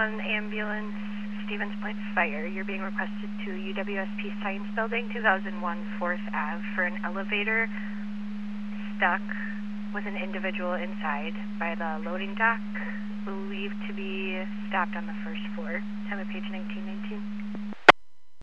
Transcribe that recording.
911 ambulance, Stevens Point Fire. You're being requested to UWSP Science Building, 2001 4th Ave for an elevator stuck with an individual inside by the loading dock, believed to be stopped on the first floor. Time of page 19.